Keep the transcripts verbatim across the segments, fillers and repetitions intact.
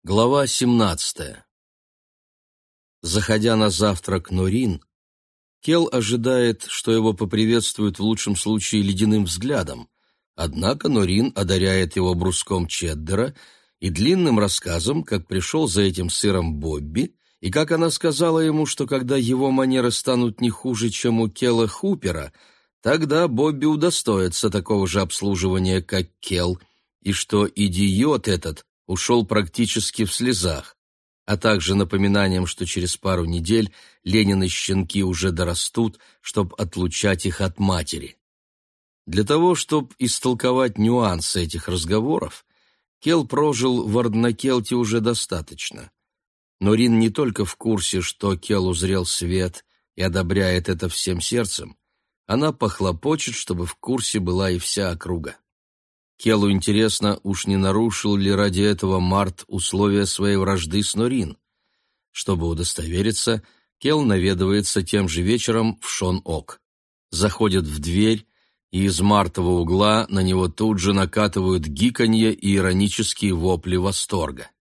Глава семнадцатая. Заходя на завтрак Норин, Кел ожидает, что его поприветствуют в лучшем случае ледяным взглядом, однако Норин одаряет его бруском чеддера и длинным рассказом, как пришел за этим сыром Бобби, и как она сказала ему, что когда его манеры станут не хуже, чем у Кела Хупера, тогда Бобби удостоится такого же обслуживания, как Кел, и что идиот этот ушел практически в слезах, а также напоминанием, что через пару недель Ленины щенки уже дорастут, чтобы отлучать их от матери. Для того, чтобы истолковать нюансы этих разговоров, Кел прожил в Арднакелте уже достаточно. Но Рин не только в курсе, что Кел узрел свет и одобряет это всем сердцем, она похлопочет, чтобы в курсе была и вся округа. Келу интересно, уж не нарушил ли ради этого Март условия своей вражды с Норин. Чтобы удостовериться, Кел наведывается тем же вечером в Шон-Ок. Заходит в дверь, и из Мартова угла на него тут же накатывают гиканье и иронические вопли восторга.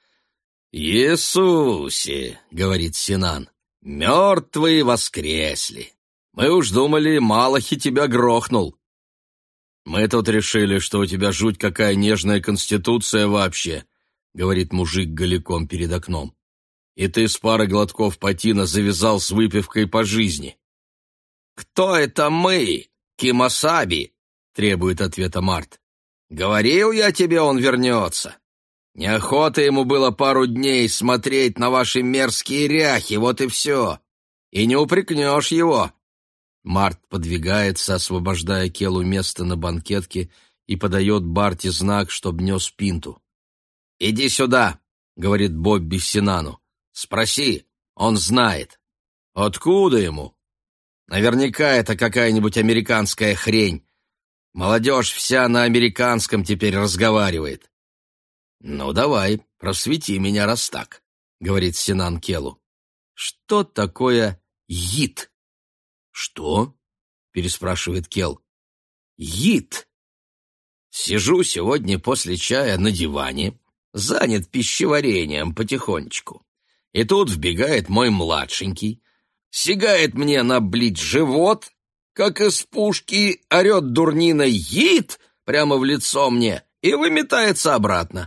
«Иисусе!» — говорит Синан. «Мертвые воскресли! Мы уж думали, Малахи тебя грохнул!» «Мы тут решили, что у тебя жуть какая нежная конституция вообще», — говорит мужик голиком перед окном. «И ты с парой глотков потина завязал с выпивкой по жизни». «Кто это мы, Кимасаби?» — требует ответа Март. «Говорил я тебе, он вернется. Неохота ему было пару дней смотреть на ваши мерзкие ряхи, вот и все. И не упрекнешь его». Март подвигается, освобождая Келу место на банкетке, и подает Барти знак, чтоб нес пинту. «Иди сюда», — говорит Бобби Синану. «Спроси, он знает». «Откуда ему?» «Наверняка это какая-нибудь американская хрень. Молодежь вся на американском теперь разговаривает». «Ну, давай, просвети меня, раз так», — говорит Синан Келу. «Что такое йит?» «Что?» — переспрашивает Кел. «Йит. Сижу сегодня после чая на диване, занят пищеварением потихонечку. И тут вбегает мой младшенький, сигает мне на блить живот, как из пушки орет дурнина «Йит!» прямо в лицо мне и выметается обратно.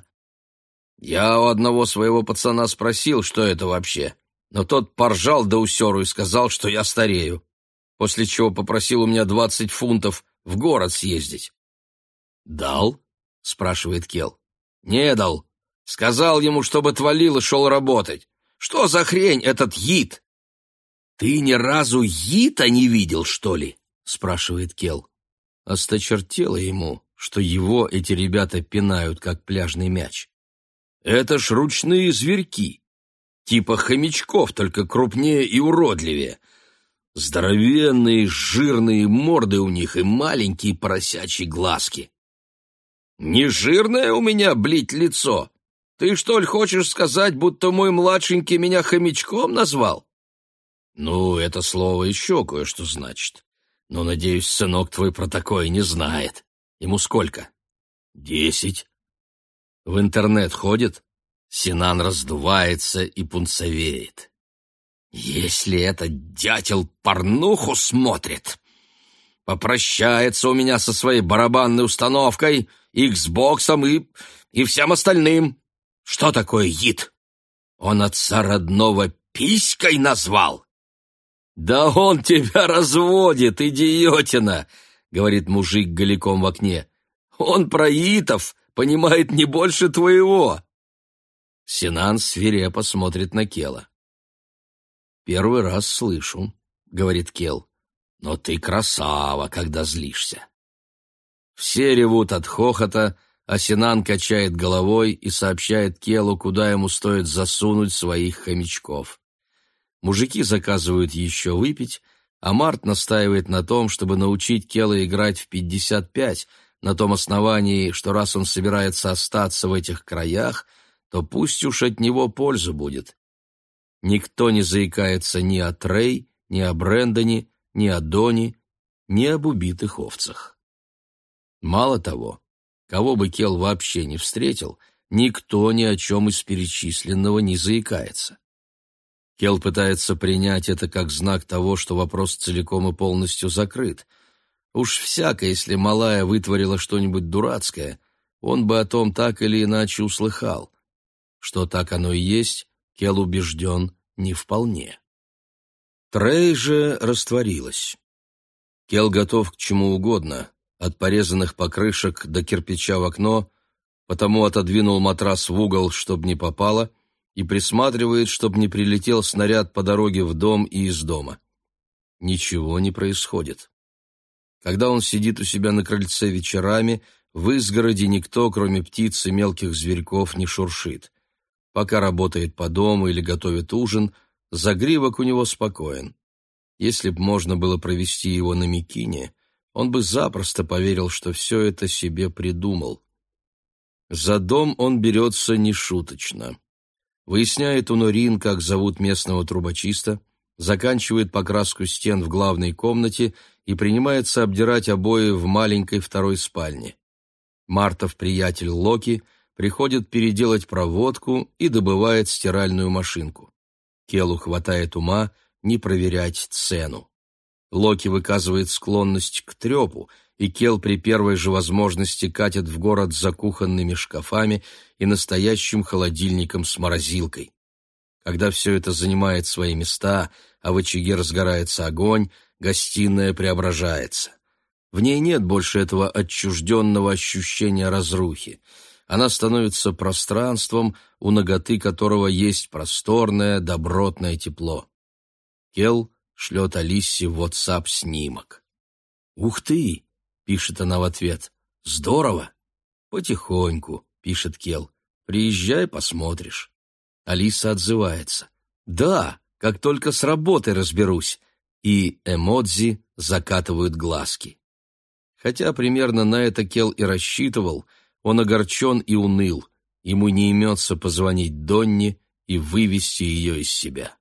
Я у одного своего пацана спросил, что это вообще, но тот поржал до усеру и сказал, что я старею, после чего попросил у меня двадцать фунтов в город съездить. «Дал?» — спрашивает Кел. «Не дал. Сказал ему, чтобы отвалил и шел работать. Что за хрень этот йит?» «Ты ни разу йита не видел, что ли?» — спрашивает Кел. Осточертело ему, что его эти ребята пинают, как пляжный мяч. «Это ж ручные зверьки, типа хомячков, только крупнее и уродливее. Здоровенные, жирные морды у них и маленькие поросячьи глазки». «Не жирное у меня, блить, лицо? Ты, что ли, хочешь сказать, будто мой младшенький меня хомячком назвал?» «Ну, это слово еще кое-что значит. Но, надеюсь, сынок твой про такое не знает. Ему сколько?» «Десять». «В интернет ходит?» Синан раздувается и пунцовеет. «Если этот дятел порнуху смотрит, попрощается у меня со своей барабанной установкой, иксбоксом и, и всем остальным. Что такое йит? Он отца родного писькой назвал?» «Да он тебя разводит, идиотина!» — говорит мужик голиком в окне. «Он про йитов понимает не больше твоего». Синан свирепо смотрит на Кела. «Первый раз слышу», — говорит Кел, — «но ты красава, когда злишься». Все ревут от хохота, а Синан качает головой и сообщает Келу, куда ему стоит засунуть своих хомячков. Мужики заказывают еще выпить, а Март настаивает на том, чтобы научить Кела играть в пятьдесят пять, на том основании, что раз он собирается остаться в этих краях, то пусть уж от него польза будет. Никто не заикается ни о Трей, ни о Брэндоне, ни о Доне, ни об убитых овцах. Мало того, кого бы Кел вообще не встретил, никто ни о чем из перечисленного не заикается. Келл пытается принять это как знак того, что вопрос целиком и полностью закрыт. Уж всяко, если малая вытворила что-нибудь дурацкое, он бы о том так или иначе услыхал. Что так оно и есть, Келл убежден не вполне. Трей же растворилась. Келл готов к чему угодно, от порезанных покрышек до кирпича в окно, потому отодвинул матрас в угол, чтоб не попало, и присматривает, чтоб не прилетел снаряд по дороге в дом и из дома. Ничего не происходит. Когда он сидит у себя на крыльце вечерами, в изгороди никто, кроме птиц и мелких зверьков, не шуршит. Пока работает по дому или готовит ужин, загривок у него спокоен. Если б можно было провести его на Микине, он бы запросто поверил, что все это себе придумал. За дом он берется нешуточно. Выясняет у Норин, как зовут местного трубочиста, заканчивает покраску стен в главной комнате и принимается обдирать обои в маленькой второй спальне. Мартов приятель Локи приходит переделать проводку и добывает стиральную машинку. Келлу хватает ума не проверять цену. Локи выказывает склонность к трепу, и Келл при первой же возможности катит в город за кухонными шкафами и настоящим холодильником с морозилкой. Когда все это занимает свои места, а в очаге разгорается огонь, гостиная преображается. В ней нет больше этого отчужденного ощущения разрухи. Она становится пространством, у наготы которого есть просторное, добротное тепло. Келл шлет Алисе в WhatsApp снимок. «Ух ты!» — пишет она в ответ. «Здорово!» «Потихоньку», — пишет Келл. «Приезжай, посмотришь». Алиса отзывается. «Да, как только с работой разберусь». И эмодзи закатывают глазки. Хотя примерно на это Келл и рассчитывал, он огорчен и уныл. Ему не имется позвонить Донне и вывести ее из себя.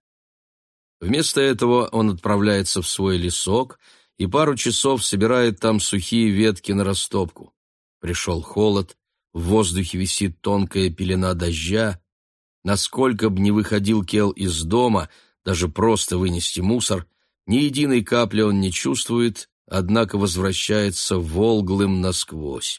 Вместо этого он отправляется в свой лесок и пару часов собирает там сухие ветки на растопку. Пришел холод, в воздухе висит тонкая пелена дождя. Насколько б не выходил Келл из дома, даже просто вынести мусор, ни единой капли он не чувствует, однако возвращается волглым насквозь.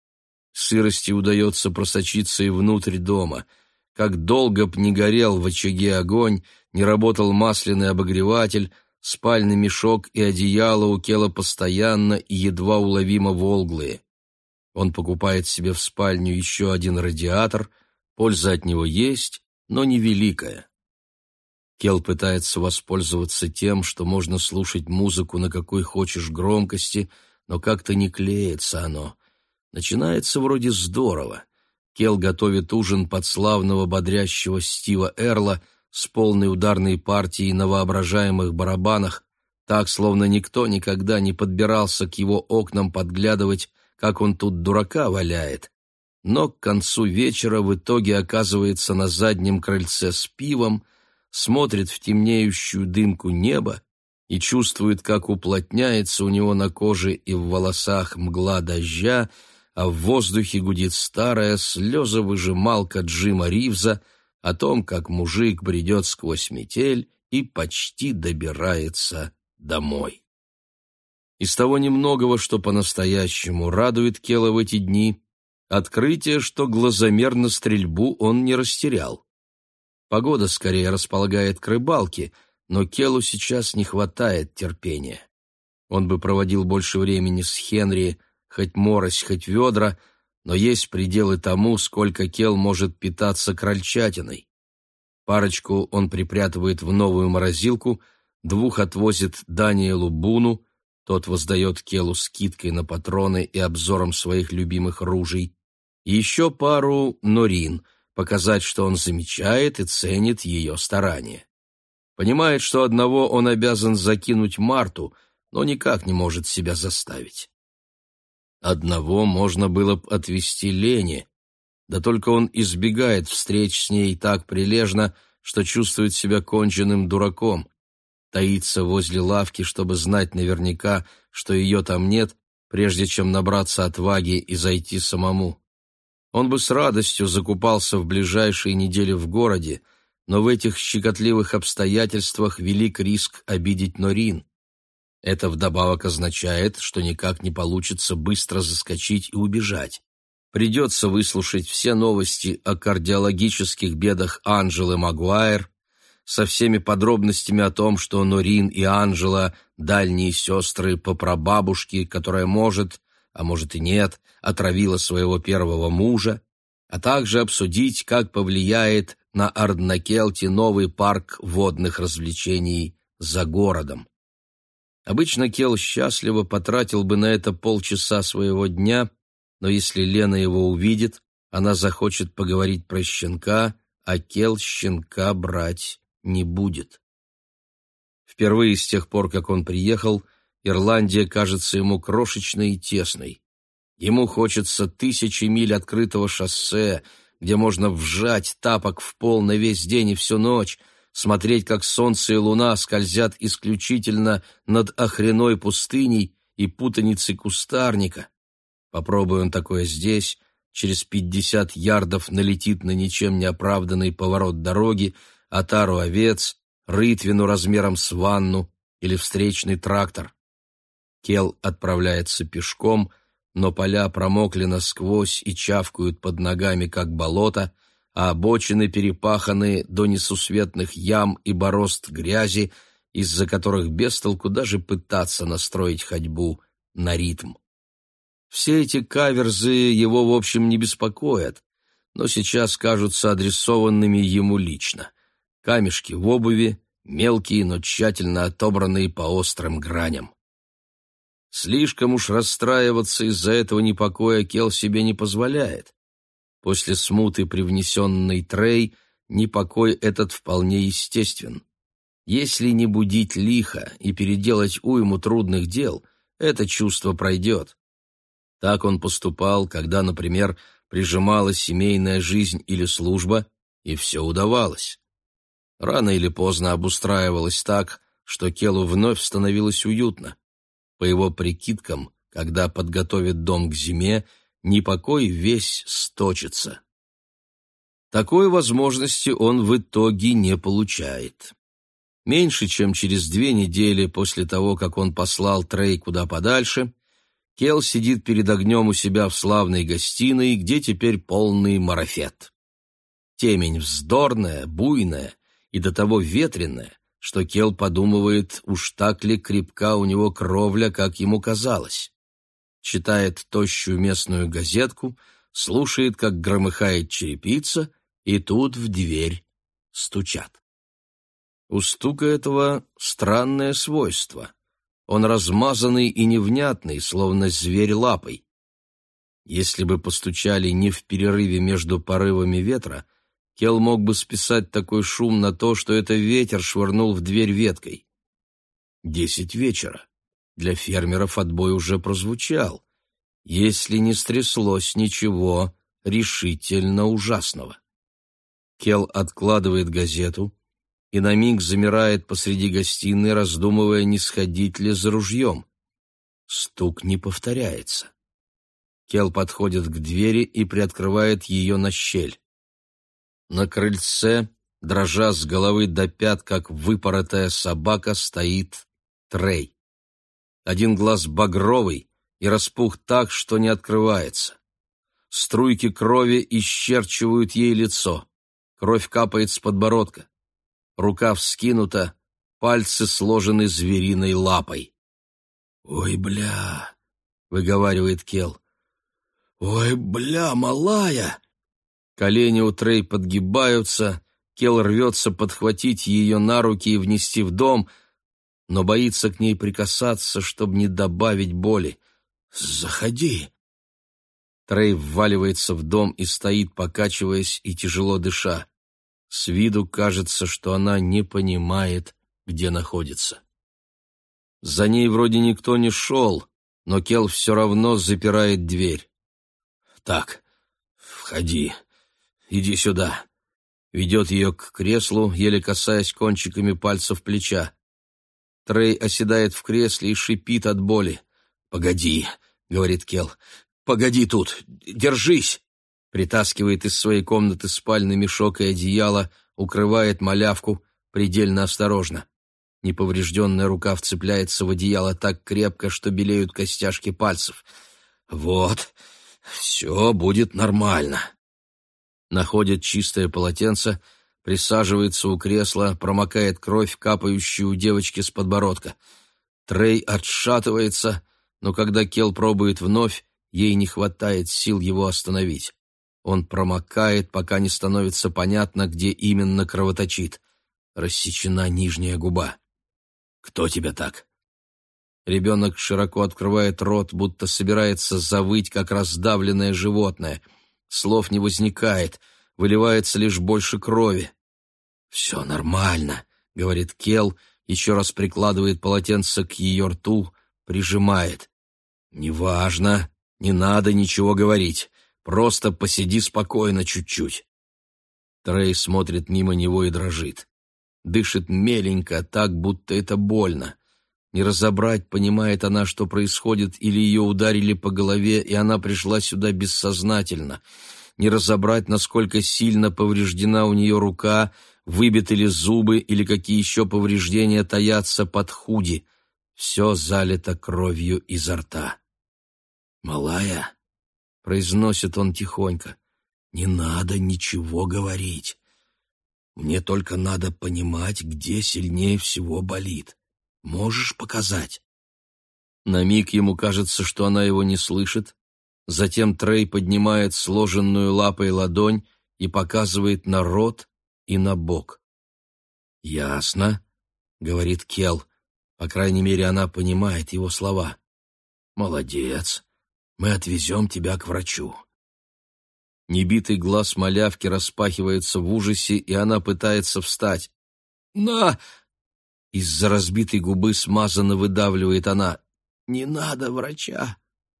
Сырости удается просочиться и внутрь дома. Как долго б не горел в очаге огонь, не работал масляный обогреватель, спальный мешок и одеяло у Келла постоянно и едва уловимо волглые. Он покупает себе в спальню еще один радиатор, польза от него есть, но невеликая. Келл пытается воспользоваться тем, что можно слушать музыку на какой хочешь громкости, но как-то не клеится оно. Начинается вроде здорово. Келл готовит ужин под славного бодрящего Стива Эрла с полной ударной партией на воображаемых барабанах, так, словно никто никогда не подбирался к его окнам подглядывать, как он тут дурака валяет. Но к концу вечера в итоге оказывается на заднем крыльце с пивом, смотрит в темнеющую дымку неба и чувствует, как уплотняется у него на коже и в волосах мгла дождя, а в воздухе гудит старая слезовыжималка Джима Ривза о том, как мужик бредет сквозь метель и почти добирается домой. Из того немногого, что по-настоящему радует Келла в эти дни, открытие, что глазомер на стрельбу он не растерял. Погода скорее располагает к рыбалке, но Келлу сейчас не хватает терпения. Он бы проводил больше времени с Хенри, хоть морось, хоть ведра, но есть пределы тому, сколько Келл может питаться крольчатиной. Парочку он припрятывает в новую морозилку, двух отвозит Даниэлу Буну, тот воздает Келлу скидкой на патроны и обзором своих любимых ружей, и еще пару Норин, показать, что он замечает и ценит ее старания. Понимает, что одного он обязан закинуть Марту, но никак не может себя заставить. Одного можно было бы отвезти Лене, да только он избегает встреч с ней так прилежно, что чувствует себя конченным дураком, таится возле лавки, чтобы знать наверняка, что ее там нет, прежде чем набраться отваги и зайти самому. Он бы с радостью закупался в ближайшие недели в городе, но в этих щекотливых обстоятельствах велик риск обидеть Норин. Это вдобавок означает, что никак не получится быстро заскочить и убежать. Придется выслушать все новости о кардиологических бедах Анжелы Магуайр, со всеми подробностями о том, что Норин и Анжела – дальние сестры по прабабушке, которая может, а может и нет, отравила своего первого мужа, а также обсудить, как повлияет на Арднакелти новый парк водных развлечений за городом. Обычно Кел счастливо потратил бы на это полчаса своего дня, но если Лена его увидит, она захочет поговорить про щенка, а Кел щенка брать не будет. Впервые с тех пор, как он приехал, Ирландия кажется ему крошечной и тесной. Ему хочется тысячи миль открытого шоссе, где можно вжать тапок в пол на весь день и всю ночь, смотреть, как солнце и луна скользят исключительно над охреной пустыней и путаницей кустарника. Попробуй он такое здесь, через пятьдесят ярдов налетит на ничем не оправданный поворот дороги, отару овец, рытвину размером с ванну или встречный трактор. Кел отправляется пешком, но поля промокли насквозь и чавкают под ногами, как болото, а обочины перепаханы до несусветных ям и борозд грязи, из-за которых без толку даже пытаться настроить ходьбу на ритм. Все эти каверзы его, в общем, не беспокоят, но сейчас кажутся адресованными ему лично. Камешки в обуви, мелкие, но тщательно отобранные по острым граням. Слишком уж расстраиваться из-за этого непокоя Кел себе не позволяет. После смуты, привнесенной Трей, непокой этот вполне естествен. Если не будить лихо и переделать уйму трудных дел, это чувство пройдет. Так он поступал, когда, например, прижималась семейная жизнь или служба, и все удавалось. Рано или поздно обустраивалось так, что Келу вновь становилось уютно. По его прикидкам, когда подготовит дом к зиме, непокой весь сточится. Такой возможности он в итоге не получает. Меньше чем через две недели после того, как он послал Трей куда подальше, Кел сидит перед огнем у себя в славной гостиной, где теперь полный марафет. Темень вздорная, буйная и до того ветреная, что Кел подумывает, уж так ли крепка у него кровля, как ему казалось. Читает тощую местную газетку, слушает, как громыхает черепица, и тут в дверь стучат. У стука этого странное свойство. Он размазанный и невнятный, словно зверь лапой. Если бы постучали не в перерыве между порывами ветра, Кел мог бы списать такой шум на то, что это ветер швырнул в дверь веткой. Десять вечера. Для фермеров отбой уже прозвучал, если не стряслось ничего решительно ужасного. Кел откладывает газету и на миг замирает посреди гостиной, раздумывая, не сходить ли за ружьем. Стук не повторяется. Кел подходит к двери и приоткрывает ее на щель. На крыльце, дрожа с головы до пят, как выпоротая собака, стоит Трей. Один глаз багровый и распух так, что не открывается. Струйки крови исчерчивают ей лицо. Кровь капает с подбородка. Рука вскинута, пальцы сложены звериной лапой. «Ой, бля!» — выговаривает Кел. «Ой, бля, малая!» Колени у Трей подгибаются, Кел рвется подхватить ее на руки и внести в дом, но боится к ней прикасаться, чтобы не добавить боли. «Заходи!» Трей вваливается в дом и стоит, покачиваясь и тяжело дыша. С виду кажется, что она не понимает, где находится. За ней вроде никто не шел, но Кел все равно запирает дверь. «Так, входи, иди сюда». Ведет ее к креслу, еле касаясь кончиками пальцев плеча. Трей оседает в кресле и шипит от боли. «Погоди», — говорит Кел, — «погоди тут, держись». притаскивает из своей комнаты спальный мешок и одеяло, укрывает малявку предельно осторожно. Неповрежденная рука вцепляется в одеяло так крепко, что белеют костяшки пальцев. «Вот, все будет нормально». Находит чистое полотенце, присаживается у кресла, промокает кровь, капающую у девочки с подбородка. Трей отшатывается, но когда Кел пробует вновь, ей не хватает сил его остановить. Он промокает, пока не становится понятно, где именно кровоточит. Рассечена нижняя губа. «Кто тебя так?» Ребенок широко открывает рот, будто собирается завыть, как раздавленное животное. Слов не возникает, выливается лишь больше крови. «Все нормально», — говорит Кел, еще раз прикладывает полотенце к ее рту, прижимает. «Неважно, не надо ничего говорить, просто посиди спокойно чуть-чуть». Трей смотрит мимо него и дрожит. Дышит меленько, так, будто это больно. Не разобрать, понимает она, что происходит, или ее ударили по голове, и она пришла сюда бессознательно. Не разобрать, насколько сильно повреждена у нее рука, выбиты ли зубы, или какие еще повреждения таятся под худи. Все залито кровью изо рта. «Малая», — произносит он тихонько, — «не надо ничего говорить. Мне только надо понимать, где сильнее всего болит. Можешь показать?» На миг ему кажется, что она его не слышит. Затем Трей поднимает сложенную лапой ладонь и показывает на рот и на бок. «Ясно», — говорит Кел. По крайней мере, она понимает его слова. «Молодец. Мы отвезем тебя к врачу». Небитый глаз малявки распахивается в ужасе, и она пытается встать. «На!» Из-за разбитой губы смазанно выдавливает она. «Не надо врача!»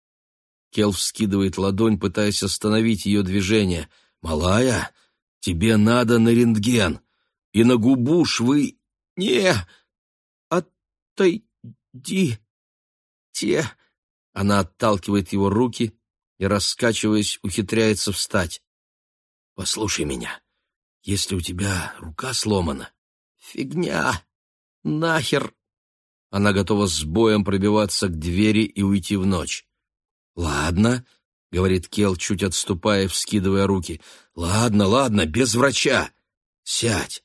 Кел вскидывает ладонь, пытаясь остановить ее движение. «Малая, тебе надо на рентген! И на губу швы...» «Не! Отойди! Те!» Она отталкивает его руки и, раскачиваясь, ухитряется встать. «Послушай меня, если у тебя рука сломана...» «Фигня! Нахер!» Она готова с боем пробиваться к двери и уйти в ночь. «Ладно», — говорит Кел, чуть отступая, вскидывая руки. «Ладно, ладно, без врача. Сядь».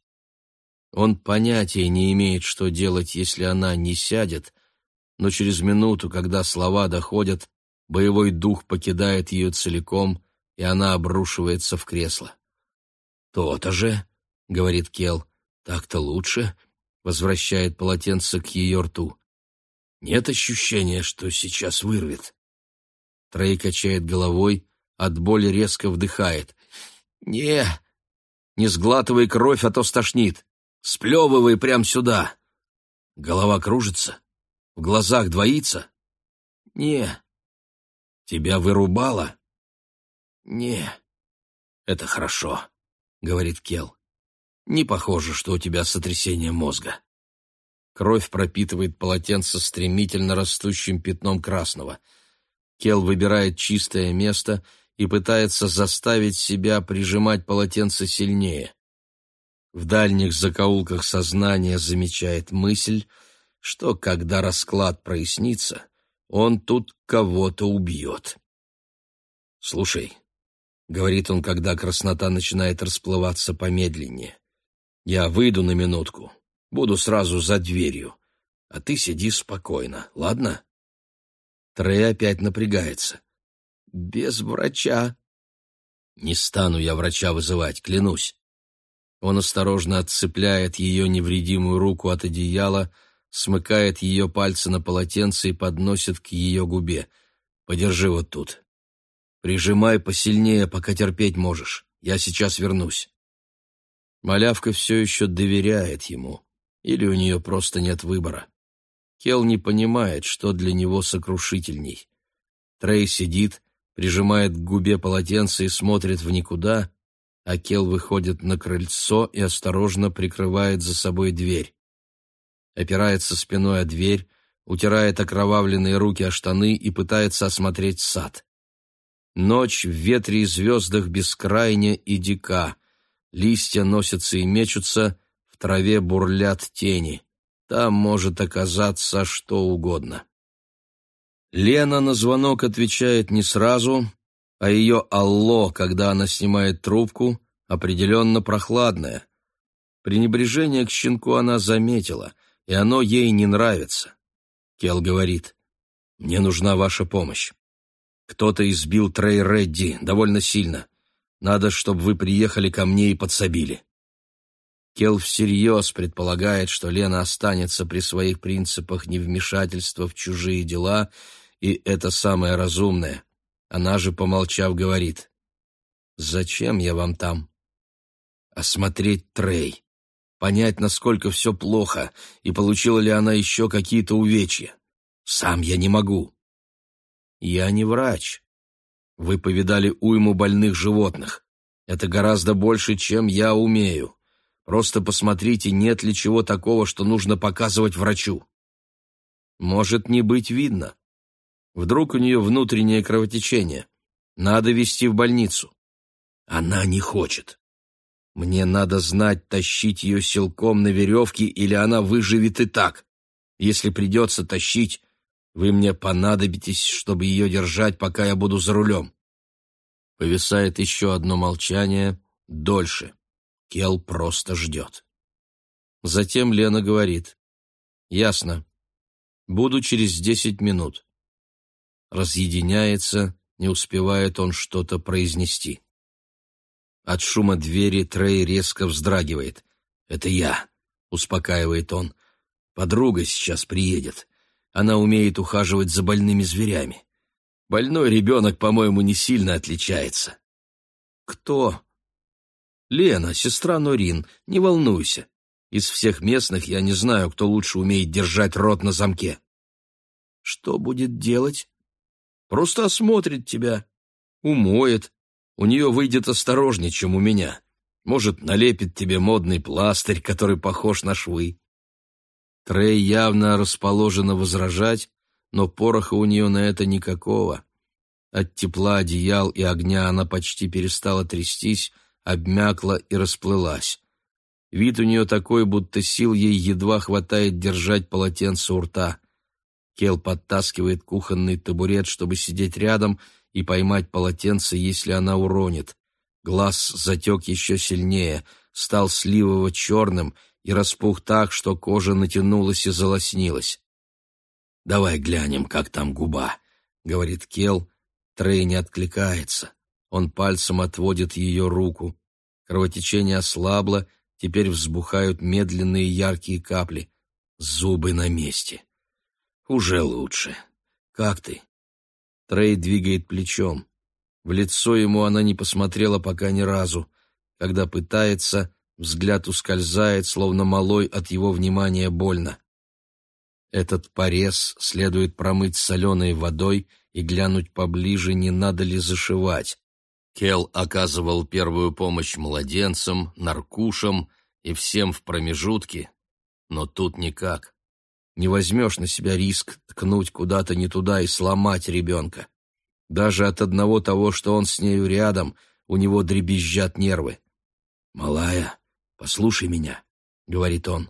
Он понятия не имеет, что делать, если она не сядет, но через минуту, когда слова доходят, боевой дух покидает ее целиком, и она обрушивается в кресло. «То-то же», — говорит Кел, — «так-то лучше», — возвращает полотенце к ее рту. «Нет ощущения, что сейчас вырвет». Трей качает головой, от боли резко вдыхает. «Не, не сглатывай кровь, а то стошнит. Сплевывай прямо сюда». Голова кружится, в глазах двоится. «Не». «Тебя вырубало?» «Не». «Это хорошо», — говорит Кел. «Не похоже, что у тебя сотрясение мозга». Кровь пропитывает полотенце стремительно растущим пятном красного. Кел выбирает чистое место и пытается заставить себя прижимать полотенце сильнее. В дальних закоулках сознания замечает мысль, что, когда расклад прояснится, он тут кого-то убьет. «Слушай», — говорит он, когда краснота начинает расплываться помедленнее, — «я выйду на минутку, буду сразу за дверью, а ты сиди спокойно, ладно?» Трей опять напрягается. «Без врача». «Не стану я врача вызывать, клянусь». Он осторожно отцепляет ее невредимую руку от одеяла, смыкает ее пальцы на полотенце и подносит к ее губе. «Подержи вот тут. Прижимай посильнее, пока терпеть можешь. Я сейчас вернусь». Малявка все еще доверяет ему. Или у нее просто нет выбора. Кел не понимает, что для него сокрушительней. Трей сидит, прижимает к губе полотенце и смотрит в никуда, а Кел выходит на крыльцо и осторожно прикрывает за собой дверь. Опирается спиной о дверь, утирает окровавленные руки о штаны и пытается осмотреть сад. Ночь в ветре и звездах бескрайня и дика. Листья носятся и мечутся, в траве бурлят тени. Там может оказаться что угодно. Лена на звонок отвечает не сразу, а ее «алло», когда она снимает трубку, определенно прохладное. Пренебрежение к щенку она заметила, и оно ей не нравится. Кел говорит: «Мне нужна ваша помощь. Кто-то избил Трей Редди довольно сильно. Надо, чтобы вы приехали ко мне и подсобили». Кел всерьез предполагает, что Лена останется при своих принципах невмешательства в чужие дела, и это самое разумное. Она же, помолчав, говорит: «Зачем я вам там?» «Осмотреть Трей, понять, насколько все плохо, и получила ли она еще какие-то увечья. Сам я не могу». «Я не врач. Вы повидали уйму больных животных. Это гораздо больше, чем я умею. Просто посмотрите, нет ли чего такого, что нужно показывать врачу». Может не быть видно. Вдруг у нее внутреннее кровотечение. Надо везти в больницу. Она не хочет. Мне надо знать, тащить ее силком на веревке, или она выживет и так. Если придется тащить, вы мне понадобитесь, чтобы ее держать, пока я буду за рулем. Повисает еще одно молчание, дольше. Кел просто ждет. Затем Лена говорит: «Ясно. Буду через десять минут». Разъединяется, не успевает он что-то произнести. От шума двери Трей резко вздрагивает. «Это я», — успокаивает он. «Подруга сейчас приедет. Она умеет ухаживать за больными зверями. Больной ребенок, по-моему, не сильно отличается». «Кто?» «Лена, сестра Норин. Не волнуйся. Из всех местных я не знаю, кто лучше умеет держать рот на замке». «Что будет делать?» «Просто осмотрит тебя. Умоет. У нее выйдет осторожнее, чем у меня. Может, налепит тебе модный пластырь, который похож на швы». Трей явно расположена возражать, но пороха у нее на это никакого. От тепла одеял и огня она почти перестала трястись, обмякла и расплылась. Вид у нее такой, будто сил ей едва хватает держать полотенце у рта. Кел подтаскивает кухонный табурет, чтобы сидеть рядом и поймать полотенце, если она уронит. Глаз затек еще сильнее, стал сливово-черным и распух так, что кожа натянулась и залоснилась. «Давай глянем, как там губа», — говорит Кел. Трей не откликается. Он пальцем отводит ее руку. Кровотечение ослабло, теперь взбухают медленные яркие капли. Зубы на месте. «Уже лучше. Как ты?» Трей двигает плечом. В лицо ему она не посмотрела пока ни разу. Когда пытается, взгляд ускользает, словно малой от его внимания больно. Этот порез следует промыть соленой водой и глянуть поближе, не надо ли зашивать. Кел оказывал первую помощь младенцам, наркушам и всем в промежутке, но тут никак. Не возьмешь на себя риск ткнуть куда-то не туда и сломать ребенка. Даже от одного того, что он с нею рядом, у него дребезжат нервы. «Малая, послушай меня», — говорит он.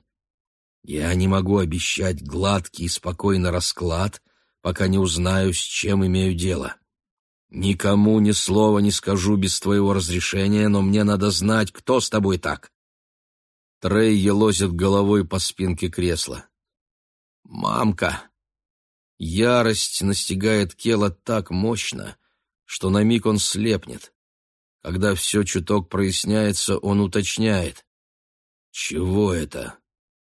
«Я не могу обещать гладкий и спокойный расклад, пока не узнаю, с чем имею дело. Никому ни слова не скажу без твоего разрешения, но мне надо знать, кто с тобой так». Трей елозит головой по спинке кресла. «Мамка!» Ярость настигает Кела так мощно, что на миг он слепнет. Когда все чуток проясняется, он уточняет: «Чего это?»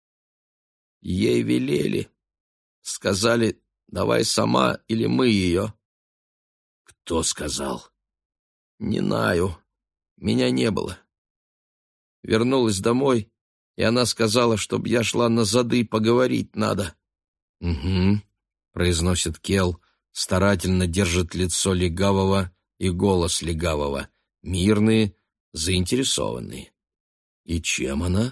«Ей велели. Сказали, давай сама или мы ее». «Кто сказал?» «Не знаю. Меня не было. Вернулась домой, и она сказала, чтоб я шла на зады, поговорить надо». «Угу», — произносит Кел, старательно держит лицо легавого и голос легавого, мирные, заинтересованные. «И чем она?»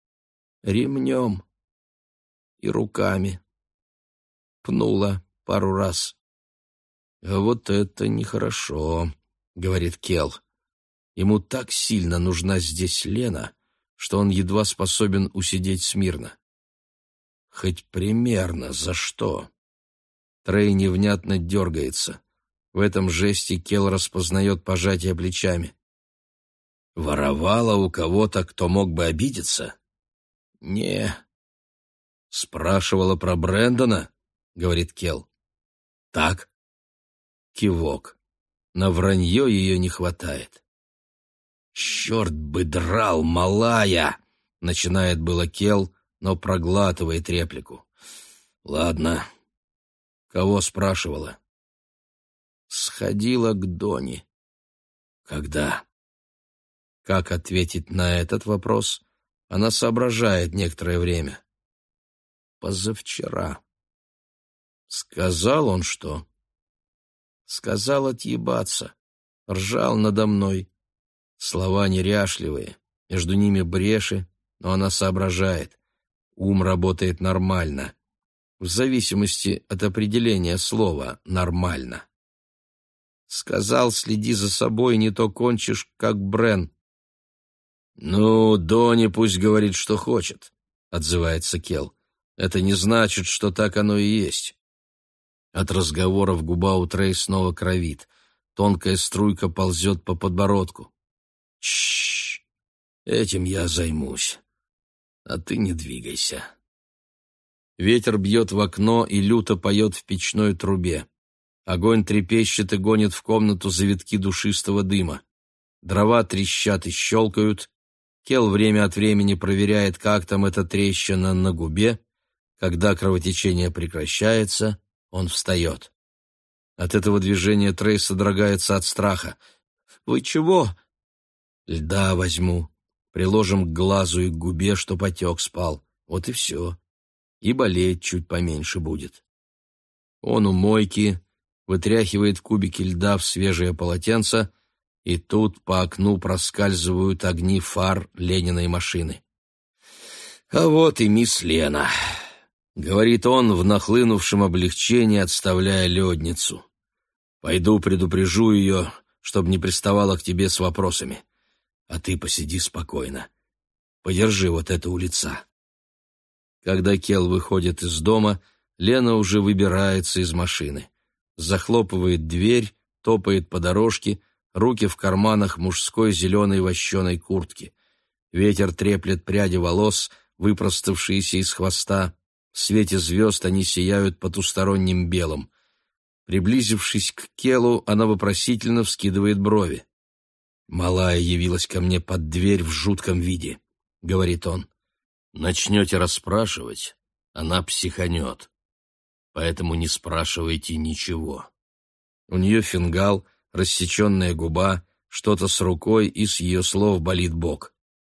«Ремнем и руками. Пнула пару раз». «А вот это нехорошо», — говорит Кел. Ему так сильно нужна здесь Лена, что он едва способен усидеть смирно. Хоть примерно за что? Трей невнятно дергается. В этом жесте Кел распознает пожатие плечами. Воровала у кого-то, кто мог бы обидеться? Не. Спрашивала про Брэндона, говорит Кел. Так? Кивок. На вранье ее не хватает. «Черт бы драл, малая!» — начинает было Кел, но проглатывает реплику. «Ладно. Кого спрашивала?» «Сходила к Доне». «Когда?» Как ответить на этот вопрос, она соображает некоторое время. «Позавчера». «Сказал он что?» «Сказал отъебаться. Ржал надо мной». Слова неряшливые, между ними бреши, но она соображает. Ум работает нормально, в зависимости от определения слова «нормально». Сказал, следи за собой, не то кончишь, как Брен. «Ну, Донни пусть говорит, что хочет», — отзывается Кел. «Это не значит, что так оно и есть». От разговоров губа у Трей снова кровит. Тонкая струйка ползет по подбородку. Чш, этим я займусь, а ты не двигайся. Ветер бьет в окно и люто поет в печной трубе. Огонь трепещет и гонит в комнату завитки душистого дыма. Дрова трещат и щелкают. Кел время от времени проверяет, как там эта трещина на губе. Когда кровотечение прекращается, он встает. От этого движения Трей содрогается от страха. «Вы чего?» «Льда возьму, приложим к глазу и к губе, чтоб отек спал. Вот и все. И болеть чуть поменьше будет». Он у мойки вытряхивает кубики льда в свежее полотенце, и тут по окну проскальзывают огни фар Лениной машины. «А вот и мисс Лена», — говорит он в нахлынувшем облегчении, отставляя ледницу. «Пойду предупрежу ее, чтобы не приставала к тебе с вопросами. А ты посиди спокойно. Подержи вот это у лица». Когда Кел выходит из дома, Лена уже выбирается из машины. Захлопывает дверь, топает по дорожке, руки в карманах мужской зеленой вощеной куртки. Ветер треплет пряди волос, выпроставшиеся из хвоста. В свете звезд они сияют потусторонним белым. Приблизившись к Келу, она вопросительно вскидывает брови. «Малая явилась ко мне под дверь в жутком виде», — говорит он. «Начнете расспрашивать, она психанет. Поэтому не спрашивайте ничего». У нее фингал, рассеченная губа, что-то с рукой, и с ее слов болит бок.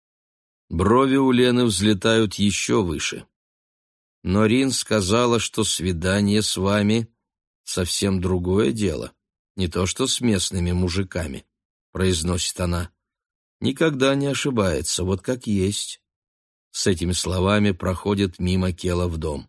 Брови у Лены взлетают еще выше. «Но Рин сказала, что свидание с вами совсем другое дело, не то что с местными мужиками», — произносит она. «Никогда не ошибается, вот как есть». С этими словами проходит мимо Кела в дом.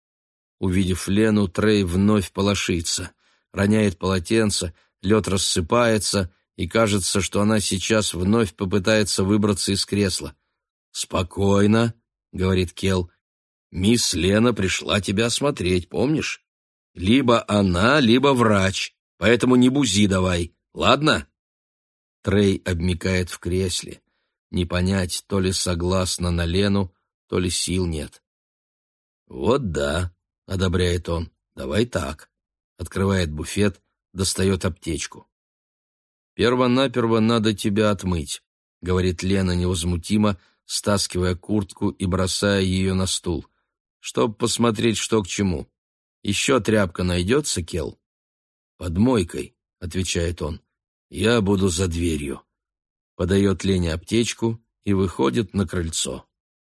Увидев Лену, Трей вновь полошится, роняет полотенце, лед рассыпается, и кажется, что она сейчас вновь попытается выбраться из кресла. «Спокойно», — говорит Кел, — «мисс Лена пришла тебя осмотреть, помнишь? Либо она, либо врач, поэтому не бузи давай, ладно?» Трей обмякает в кресле. Не понять, то ли согласна на Лену, то ли сил нет. «Вот да», — одобряет он, — «давай так». Открывает буфет, достает аптечку. «Перво-наперво надо тебя отмыть», — говорит Лена невозмутимо, стаскивая куртку и бросая ее на стул, «чтоб посмотреть, что к чему. Еще тряпка найдется, Кел?» «Под мойкой», — отвечает он. «Я буду за дверью». Подает Лене аптечку и выходит на крыльцо.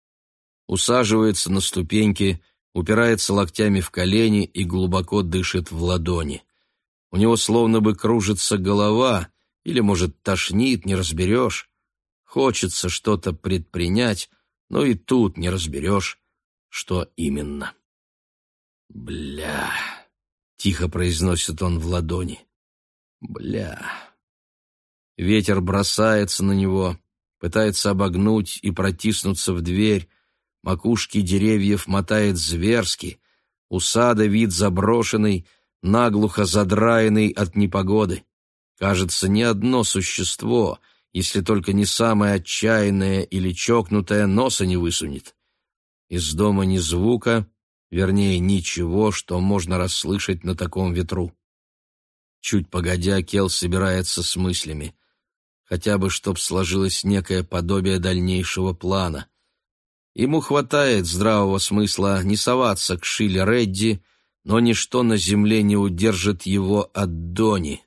Усаживается на ступеньки, упирается локтями в колени и глубоко дышит в ладони. У него словно бы кружится голова, или, может, тошнит, не разберешь. Хочется что-то предпринять, но и тут не разберешь, что именно. «Бля!» — тихо произносит он в ладони. Бля. Ветер бросается на него, пытается обогнуть и протиснуться в дверь, макушки деревьев мотает зверски, у сада вид заброшенный, наглухо задраенный от непогоды. Кажется, ни одно существо, если только не самое отчаянное или чокнутое, носа не высунет. Из дома ни звука, вернее, ничего, что можно расслышать на таком ветру. Чуть погодя, Кел собирается с мыслями. Хотя бы, чтоб сложилось некое подобие дальнейшего плана. Ему хватает здравого смысла не соваться к Шиле Редди, но ничто на земле не удержит его от Дони.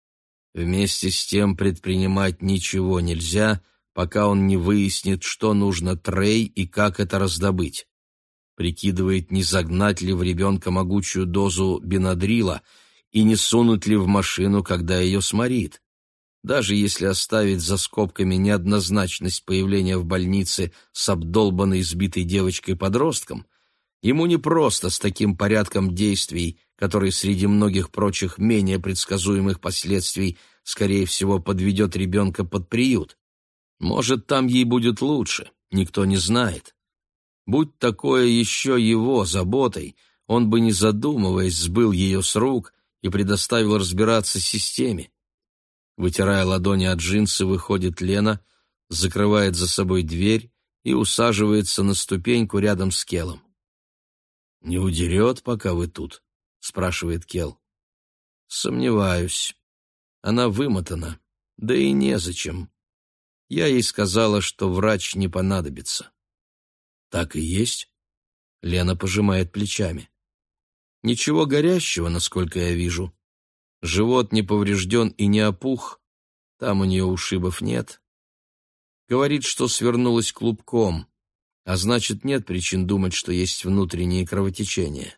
Вместе с тем предпринимать ничего нельзя, пока он не выяснит, что нужно Трей и как это раздобыть. Прикидывает, не загнать ли в ребенка могучую дозу бенадрила и не сунуть ли в машину, когда ее сморит. Даже если оставить за скобками неоднозначность появления в больнице с обдолбанной сбитой девочкой-подростком, ему непросто с таким порядком действий, который среди многих прочих менее предсказуемых последствий, скорее всего, подведет ребенка под приют. Может, там ей будет лучше, никто не знает. Будь такое еще его заботой, он бы, не задумываясь, сбыл ее с рук и предоставил разбираться системе. Вытирая ладони от джинсы, выходит Лена, закрывает за собой дверь и усаживается на ступеньку рядом с Келом. «Не удерет, пока вы тут?» — спрашивает Кел. «Сомневаюсь. Она вымотана, да и незачем. Я ей сказала, что врач не понадобится». «Так и есть?» — Лена пожимает плечами. «Ничего горящего, насколько я вижу. Живот не поврежден и не опух, там у нее ушибов нет. Говорит, что свернулась клубком, а значит, нет причин думать, что есть внутренние кровотечения.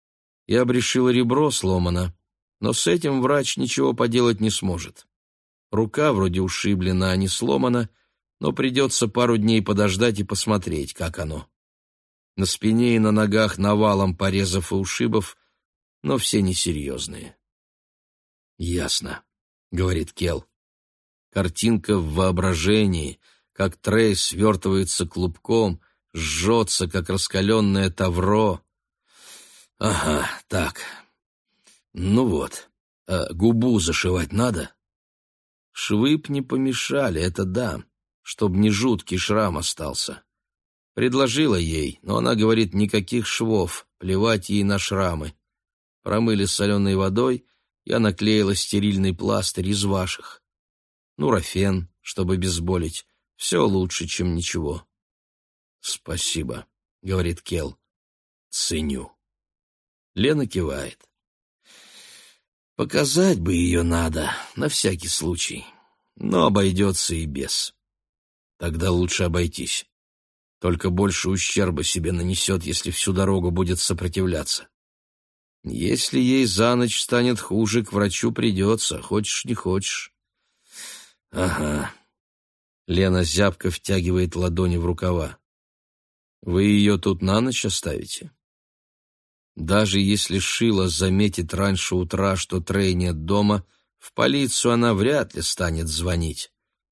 Я обрешила ребро сломано, но с этим врач ничего поделать не сможет. Рука вроде ушиблена, а не сломана, но придется пару дней подождать и посмотреть, как оно. На спине и на ногах навалом порезов и ушибов, но все несерьезные». «Ясно», — говорит Кел. Картинка в воображении, как Трей свертывается клубком, жжется, как раскаленное тавро. «Ага, так. Ну вот. А губу зашивать надо?» «Швы б не помешали, это да, чтоб не жуткий шрам остался. Предложила ей, но она говорит, никаких швов, плевать ей на шрамы. Промыли соленой водой, я наклеила стерильный пластырь из ваших. Нурофен, чтобы обезболить. Все лучше, чем ничего». «Спасибо», — говорит Кел. «Ценю». Лена кивает. «Показать бы ее надо, на всякий случай, но обойдется и без. Тогда лучше обойтись. Только больше ущерба себе нанесет, если всю дорогу будет сопротивляться. Если ей за ночь станет хуже, к врачу придется, хочешь не хочешь». «Ага». Лена зябко втягивает ладони в рукава. «Вы ее тут на ночь оставите?» Даже если Шила заметит раньше утра, что Трей нет дома, в полицию она вряд ли станет звонить.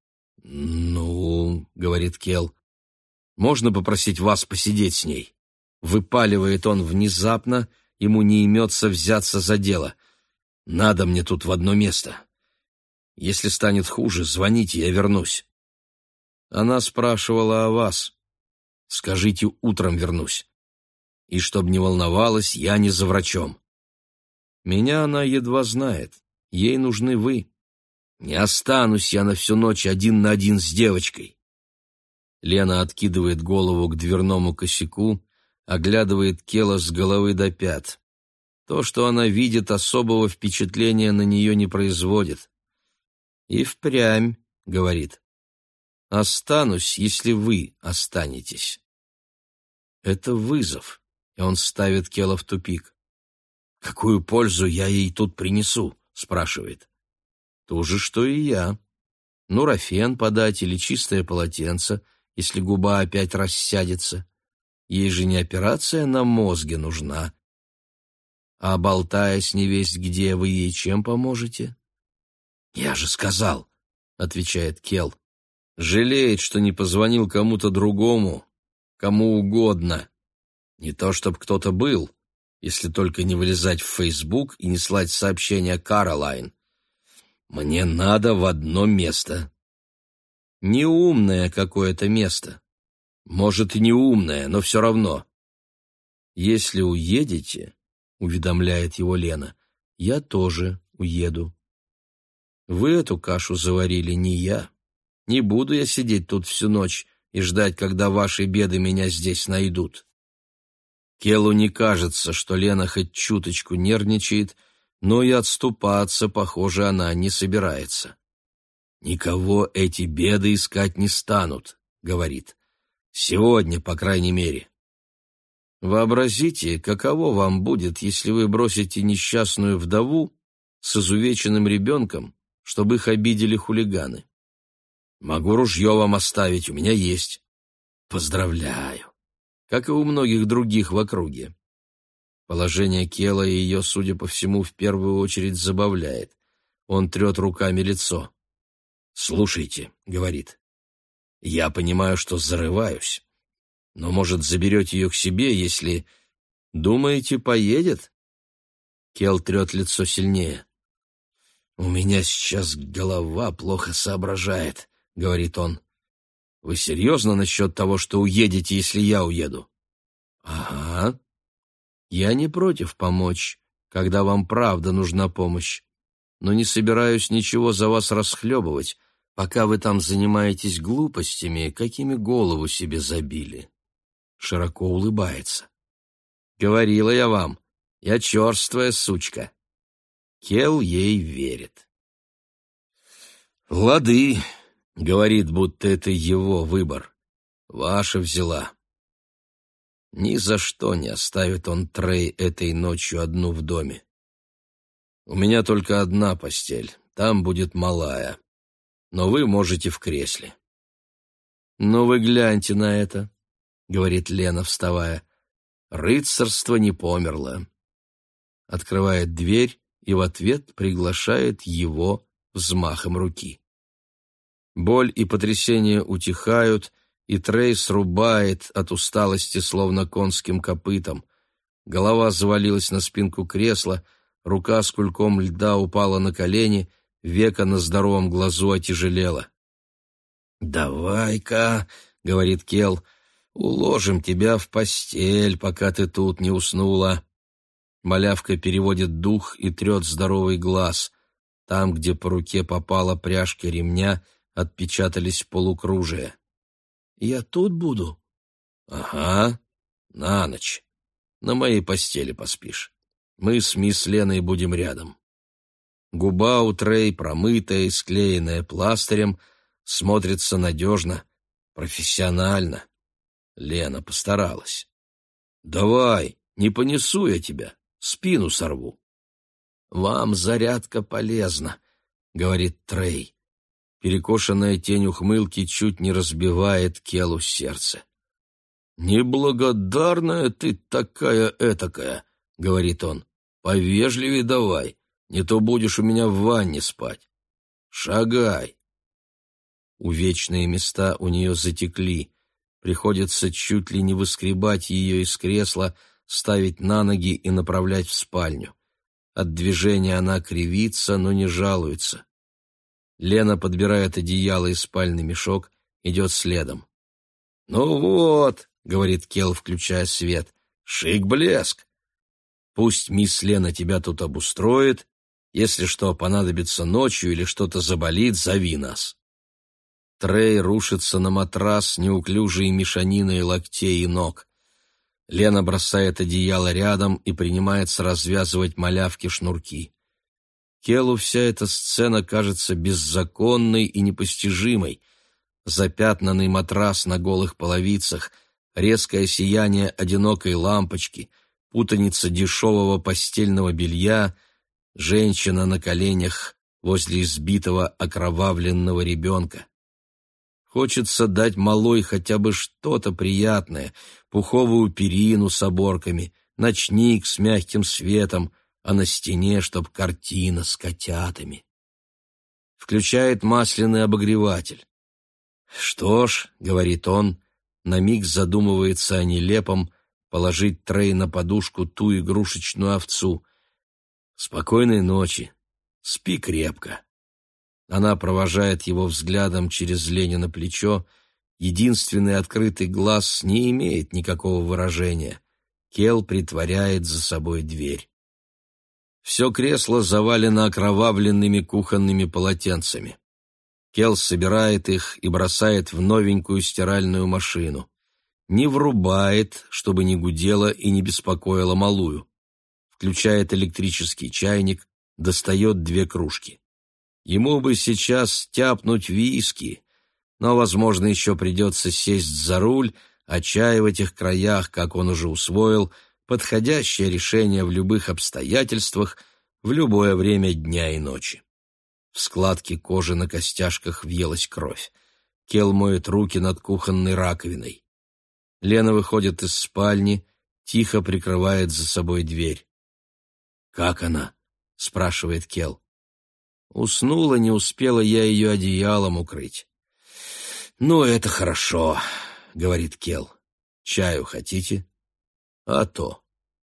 «Ну, — говорит Кел, — можно попросить вас посидеть с ней?» Выпаливает он внезапно, ему не имется взяться за дело. «Надо мне тут в одно место. Если станет хуже, звоните, я вернусь». Она спрашивала о вас. Скажите, утром вернусь. И чтоб не волновалась, я не за врачом. Меня она едва знает. Ей нужны вы. Не останусь я на всю ночь один на один с девочкой. Лена откидывает голову к дверному косяку, оглядывает Кела с головы до пят. То, что она видит, особого впечатления на нее не производит. «И впрямь», — говорит, — «останусь, если вы останетесь». Это вызов, и он ставит Кела в тупик. «Какую пользу я ей тут принесу?» — спрашивает. «То же, что и я. Нурофен подать или чистое полотенце, если губа опять рассядется. Ей же не операция на мозге нужна». А болтаясь невесть где, вы ей чем поможете? «Я же сказал», — отвечает Келл. Жалеет, что не позвонил кому-то другому, кому угодно. Не то, чтоб кто-то был, если только не вылезать в Фейсбук и не слать сообщения Каролайн. Мне надо в одно место. Неумное какое-то место. Может, и неумное, но все равно. Если уедете, уведомляет его Лена, я тоже уеду. Вы эту кашу заварили, не я. Не буду я сидеть тут всю ночь и ждать, когда ваши беды меня здесь найдут. Келлу не кажется, что Лена хоть чуточку нервничает, но и отступаться, похоже, она не собирается. «Никого эти беды искать не станут», — говорит. «Сегодня, по крайней мере». Вообразите, каково вам будет, если вы бросите несчастную вдову с изувеченным ребенком, чтобы их обидели хулиганы. Могу ружье вам оставить, у меня есть. Поздравляю. Как и у многих других в округе. Положение Келла ее, судя по всему, в первую очередь забавляет. Он трет руками лицо. «Слушайте», — говорит, — «я понимаю, что зарываюсь, но, может, заберете ее к себе, если... Думаете, поедет?» Келл трет лицо сильнее. «У меня сейчас голова плохо соображает», — говорит он. «Вы серьезно насчет того, что уедете, если я уеду?» «Ага. Я не против помочь, когда вам правда нужна помощь, но не собираюсь ничего за вас расхлебывать, пока вы там занимаетесь глупостями, какими голову себе забили». Широко улыбается. «Говорила я вам, я черствая сучка». Келл ей верит. «Лады», — говорит, будто это его выбор. «Ваша взяла». Ни за что не оставит он Трей этой ночью одну в доме. «У меня только одна постель, там будет малая, но вы можете в кресле». «Ну вы гляньте на это», — говорит Лена, вставая. «Рыцарство не померло». Открывает дверь и в ответ приглашает его взмахом руки. Боль и потрясение утихают, и Трей срубает от усталости, словно конским копытом. Голова завалилась на спинку кресла, рука с кульком льда упала на колени, веко на здоровом глазу отяжелело. «Давай-ка», — говорит Келл, — «уложим тебя в постель, пока ты тут не уснула». Малявка переводит дух и трет здоровый глаз. Там, где по руке попала пряжка ремня, отпечатались полукружия. «Я тут буду?» «Ага, на ночь. На моей постели поспишь. Мы с мисс Леной будем рядом». Губа у Трей, промытая и склеенная пластырем, смотрится надежно, профессионально. Лена постаралась. «Давай, не понесу я тебя, спину сорву». «Вам зарядка полезна», — говорит Трей. Перекошенная тень ухмылки чуть не разбивает Келлу сердце. «Неблагодарная ты такая этакая», — говорит он. «Повежливей давай, не то будешь у меня в ванне спать. Шагай». Увечные места у нее затекли. Приходится чуть ли не выскребать ее из кресла, ставить на ноги и направлять в спальню. От движения она кривится, но не жалуется. Лена подбирает одеяло и спальный мешок, идет следом. «Ну вот», — говорит Келл, включая свет, — «шик-блеск. Пусть мисс Лена тебя тут обустроит. Если что понадобится ночью или что-то заболит, зови нас». Трей рушится на матрас, неуклюжей мешаниной локтей и ног. Лена бросает одеяло рядом и принимается развязывать малявке шнурки. Келлу вся эта сцена кажется беззаконной и непостижимой. Запятнанный матрас на голых половицах, резкое сияние одинокой лампочки, путаница дешевого постельного белья, женщина на коленях возле избитого окровавленного ребенка. Хочется дать малой хотя бы что-то приятное, пуховую перину с оборками, ночник с мягким светом, а на стене, чтоб картина с котятами. Включает масляный обогреватель. «Что ж», — говорит он, на миг задумывается о нелепом, положить Трей на подушку ту игрушечную овцу. «Спокойной ночи. Спи крепко». Она провожает его взглядом через Ленина плечо. Единственный открытый глаз не имеет никакого выражения. Кел притворяет за собой дверь. Все кресло завалено окровавленными кухонными полотенцами. Кел собирает их и бросает в новенькую стиральную машину. Не врубает, чтобы не гудело и не беспокоило малую. Включает электрический чайник, достает две кружки. Ему бы сейчас тяпнуть виски, но, возможно, еще придется сесть за руль, а чай в этих краях, как он уже усвоил, подходящее решение в любых обстоятельствах, в любое время дня и ночи. В складке кожи на костяшках въелась кровь. Кел моет руки над кухонной раковиной. Лена выходит из спальни, тихо прикрывает за собой дверь. «Как она?» — спрашивает Кел. «Уснула, не успела я ее одеялом укрыть». «Ну, это хорошо», — говорит Кел. «Чаю хотите?» «А то».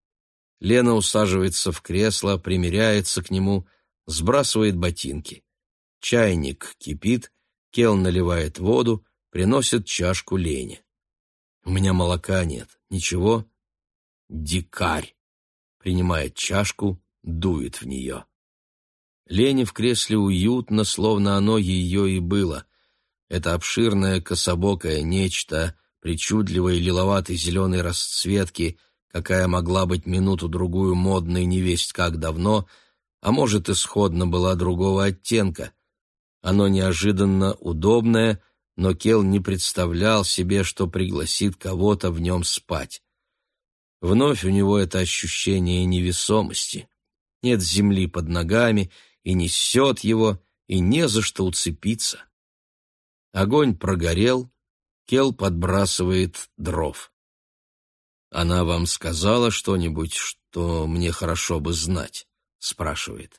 Лена усаживается в кресло, примиряется к нему, сбрасывает ботинки. Чайник кипит, Кел наливает воду, приносит чашку Лене. «У меня молока нет. Ничего?» «Дикарь!» Принимает чашку, дует в нее. Лене в кресле уютно, словно оно ее и было. Это обширное кособокое нечто, причудливой лиловатой зеленой расцветки, какая могла быть минуту-другую модной невесть как давно, а может, исходно была другого оттенка. Оно неожиданно удобное, но Кел не представлял себе, что пригласит кого-то в нем спать. Вновь у него это ощущение невесомости. Нет земли под ногами, и несет его, и не за что уцепиться. Огонь прогорел, Кел подбрасывает дров. «Она вам сказала что-нибудь, что мне хорошо бы знать?» — спрашивает.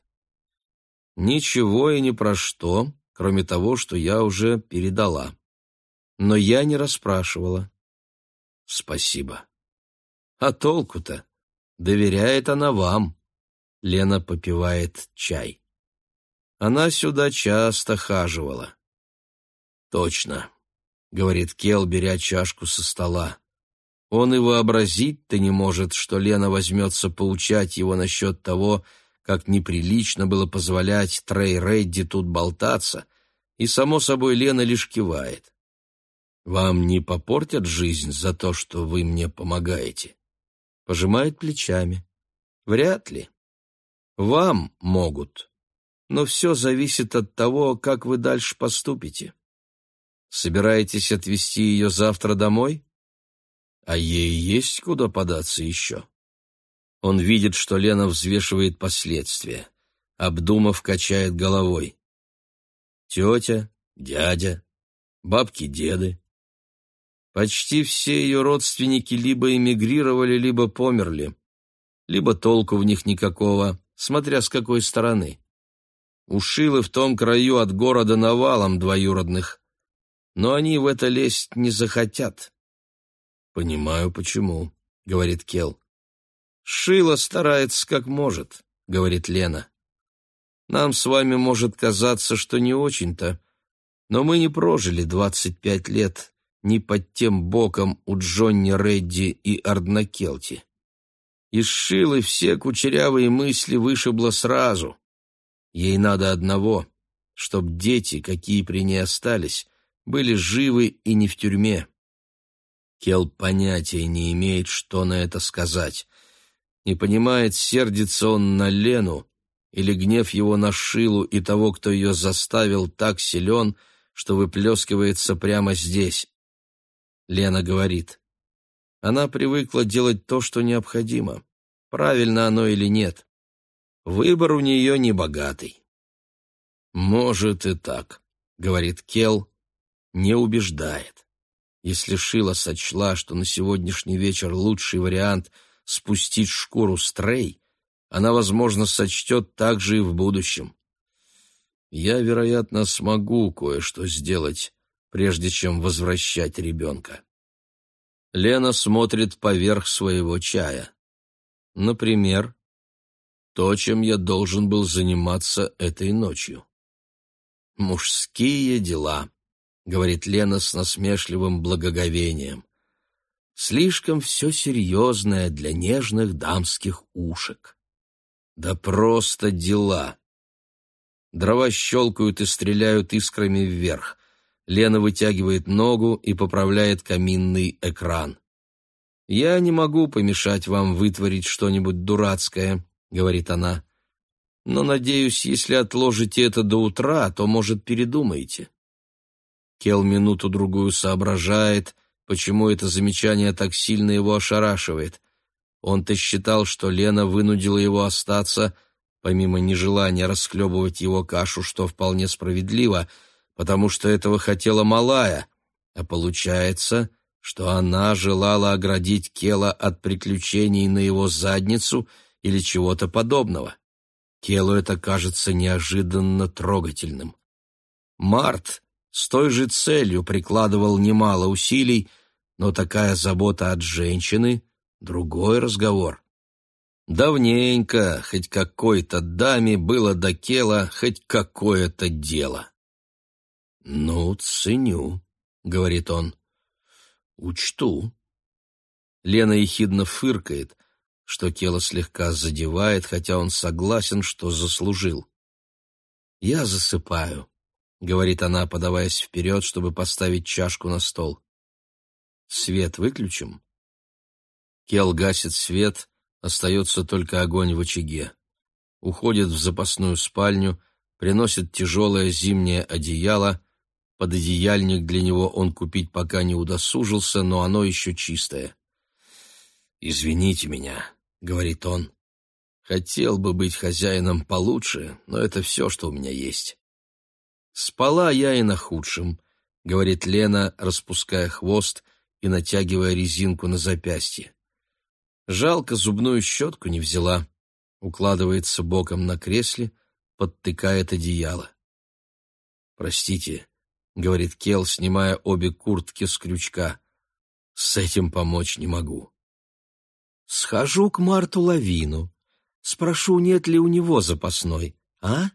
«Ничего и ни про что, кроме того, что я уже передала. Но я не расспрашивала». «Спасибо». «А толку-то? Доверяет она вам». Лена попивает чай. Она сюда часто хаживала. «Точно», — говорит Кел, беря чашку со стола. Он и вообразить-то не может, что Лена возьмется поучать его насчет того, как неприлично было позволять Трей Редди тут болтаться, и, само собой, Лена лишь кивает. «Вам не попортят жизнь за то, что вы мне помогаете?» Пожимает плечами. «Вряд ли. Вам могут. Но все зависит от того, как вы дальше поступите. Собираетесь отвезти ее завтра домой? А ей есть куда податься еще?» Он видит, что Лена взвешивает последствия. Обдумав, качает головой. Тетя, дядя, бабки-деды. Почти все ее родственники либо эмигрировали, либо померли. Либо толку в них никакого, смотря с какой стороны. У Шилы в том краю от города навалом двоюродных. Но они в это лезть не захотят. «Понимаю, почему», — говорит Кел. «Шила старается как может», — говорит Лена. «Нам с вами может казаться, что не очень-то, но мы не прожили двадцать пять лет ни под тем боком у Джонни Редди и Арднакелти. Из Шилы все кучерявые мысли вышибло сразу. Ей надо одного, чтоб дети, какие при ней остались, были живы и не в тюрьме». Кел понятия не имеет, что на это сказать. Не понимает, сердится он на Лену, или гнев его на Шилу и того, кто ее заставил, так силен, что выплескивается прямо здесь. Лена говорит. Она привыкла делать то, что необходимо. Правильно оно или нет. Выбор у нее небогатый. «Может и так», — говорит Кел, не убеждает. Если Шила сочла, что на сегодняшний вечер лучший вариант спустить шкуру с Трей, она, возможно, сочтет так же и в будущем. Я, вероятно, смогу кое-что сделать, прежде чем возвращать ребенка. Лена смотрит поверх своего чая. Например, то, чем я должен был заниматься этой ночью. «Мужские дела», — говорит Лена с насмешливым благоговением. «Слишком все серьезное для нежных дамских ушек». «Да просто дела». Дрова щелкают и стреляют искрами вверх. Лена вытягивает ногу и поправляет каминный экран. «Я не могу помешать вам вытворить что-нибудь дурацкое», — говорит она. «Но, надеюсь, если отложите это до утра, то, может, передумаете». Кел минуту-другую соображает, почему это замечание так сильно его ошарашивает. Он-то считал, что Лена вынудила его остаться, помимо нежелания расхлебывать его кашу, что вполне справедливо, потому что этого хотела малая, а получается, что она желала оградить Кела от приключений на его задницу или чего-то подобного. Келу это кажется неожиданно трогательным. Март с той же целью прикладывал немало усилий, но такая забота от женщины — другой разговор. Давненько хоть какой-то даме было до Кела хоть какое-то дело. «Ну, ценю», — говорит он. «Учту». Лена ехидно фыркает, что Кела слегка задевает, хотя он согласен, что заслужил. «Я засыпаю», — говорит она, подаваясь вперед, чтобы поставить чашку на стол. «Свет выключим?» Кел гасит свет, остается только огонь в очаге. Уходит в запасную спальню, приносит тяжелое зимнее одеяло. Пододеяльник для него он купить пока не удосужился, но оно еще чистое. «Извините меня», — говорит он. «Хотел бы быть хозяином получше, но это все, что у меня есть». «Спала я и на худшем», — говорит Лена, распуская хвост и натягивая резинку на запястье. «Жалко, зубную щетку не взяла», — укладывается боком на кресле, подтыкает одеяло. «Простите», — говорит Кел, снимая обе куртки с крючка. «С этим помочь не могу». «Схожу к Марту Лавину. Спрошу, нет ли у него запасной, а?»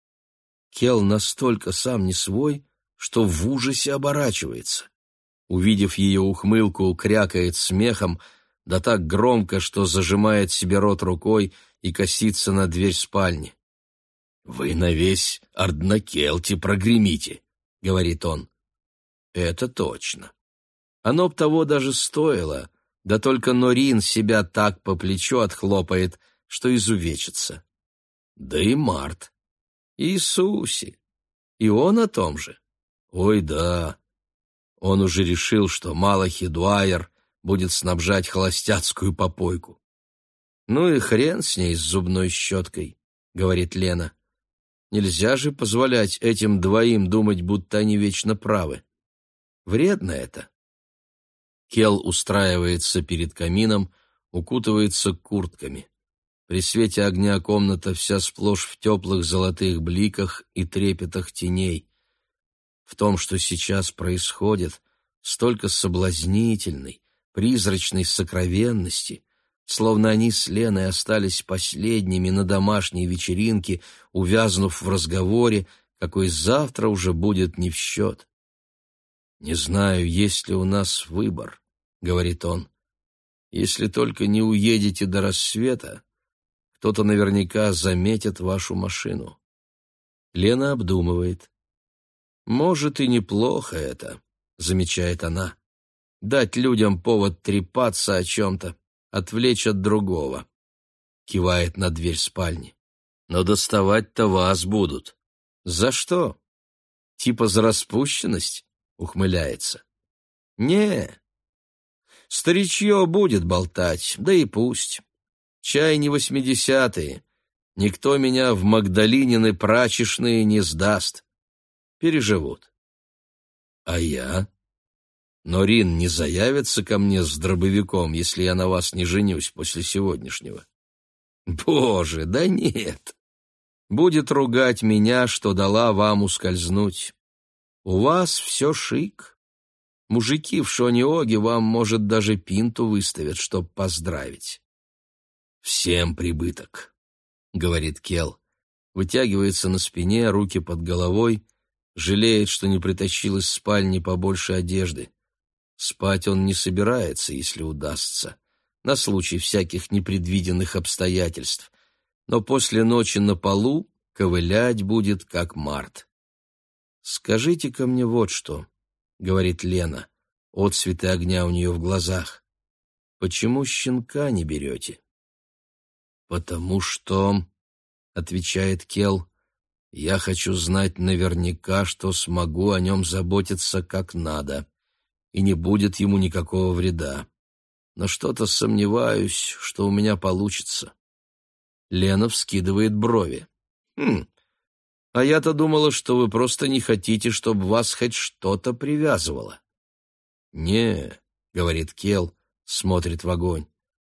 Кел настолько сам не свой, что в ужасе оборачивается. Увидев ее ухмылку, крякает смехом, да так громко, что зажимает себе рот рукой и косится на дверь спальни. «Вы на весь Арднакелти прогремите», — говорит он. «Это точно. Оно б того даже стоило, да только Норин себя так по плечу отхлопает, что изувечится. Да и Март. Иисусе! И он о том же. Ой, да. Он уже решил, что Малахи Дуайер будет снабжать холостяцкую попойку. «Ну и хрен с ней, с зубной щеткой», — говорит Лена. «Нельзя же позволять этим двоим думать, будто они вечно правы. Вредно это». Кел устраивается перед камином, укутывается куртками. При свете огня комната вся сплошь в теплых золотых бликах и трепетах теней. В том, что сейчас происходит, столько соблазнительной, призрачной сокровенности, словно они с Леной остались последними на домашней вечеринке, увязнув в разговоре, какой завтра уже будет не в счет. «Не знаю, есть ли у нас выбор», — говорит он. «Если только не уедете до рассвета, кто-то наверняка заметит вашу машину». Лена обдумывает. «Может, и неплохо это», — замечает она. «Дать людям повод трепаться о чем-то, отвлечь от другого», — кивает на дверь спальни. «Но доставать-то вас будут». «За что? Типа за распущенность?» — ухмыляется. «Не, старичье будет болтать, да и пусть. Чай не восьмидесятые, никто меня в Магдалинины прачечные не сдаст. Переживут». «А я?» Но Рин не заявится ко мне с дробовиком, если я на вас не женюсь после сегодняшнего? Боже, да нет. Будет ругать меня, что дала вам ускользнуть. У вас все шик. Мужики в Шониоге вам, может, даже пинту выставят, чтоб поздравить. Всем прибыток, говорит Кел. Вытягивается на спине, руки под головой, жалеет, что не притащил из спальни побольше одежды. Спать он не собирается, если удастся, на случай всяких непредвиденных обстоятельств, но после ночи на полу ковылять будет как март. «Скажите-ка мне вот что», — говорит Лена, отсветы огня у нее в глазах. «Почему щенка не берете?» «Потому что», — отвечает Кел, — «я хочу знать наверняка, что смогу о нем заботиться как надо, и не будет ему никакого вреда. Но что-то сомневаюсь, что у меня получится». Лена вскидывает брови. «Хм, а я-то думала, что вы просто не хотите, чтобы вас хоть что-то привязывало». «Не», — говорит Кел, смотрит в огонь.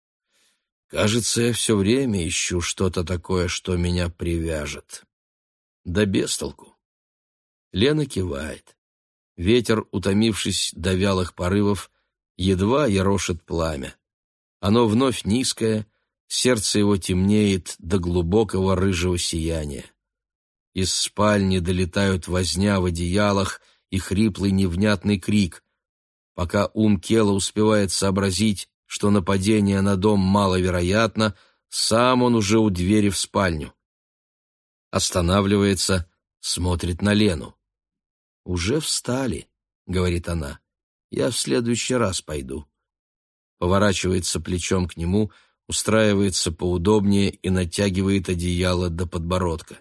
«Кажется, я все время ищу что-то такое, что меня привяжет. Да без толку». Лена кивает. Ветер, утомившись до вялых порывов, едва ерошит пламя. Оно вновь низкое, сердце его темнеет до глубокого рыжего сияния. Из спальни долетают возня в одеялах и хриплый невнятный крик. Пока ум Кела успевает сообразить, что нападение на дом маловероятно, сам он уже у двери в спальню. Останавливается, смотрит на Лену. «Уже встали», — говорит она. «Я в следующий раз пойду». Поворачивается плечом к нему, устраивается поудобнее и натягивает одеяло до подбородка.